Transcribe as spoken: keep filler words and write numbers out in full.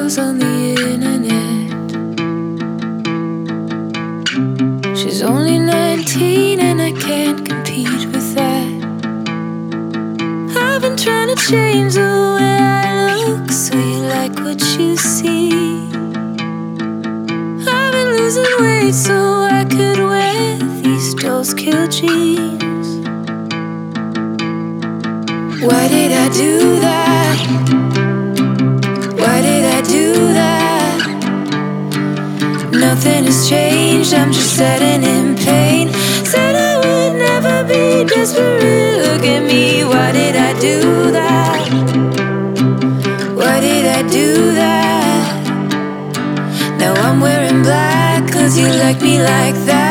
girls on the internet. She's only nineteen and I can't compete with that. I've been trying to change the way I look so you like what you see. I've been losing weight so I could wear these dolls kill jeans. Why did I do that? Why did I do that? Nothing has changed, I'm just sitting in pain. Said I would never be desperate, look at me. Why did I do that? Why did I do that? Now I'm wearing black cause you like me like that.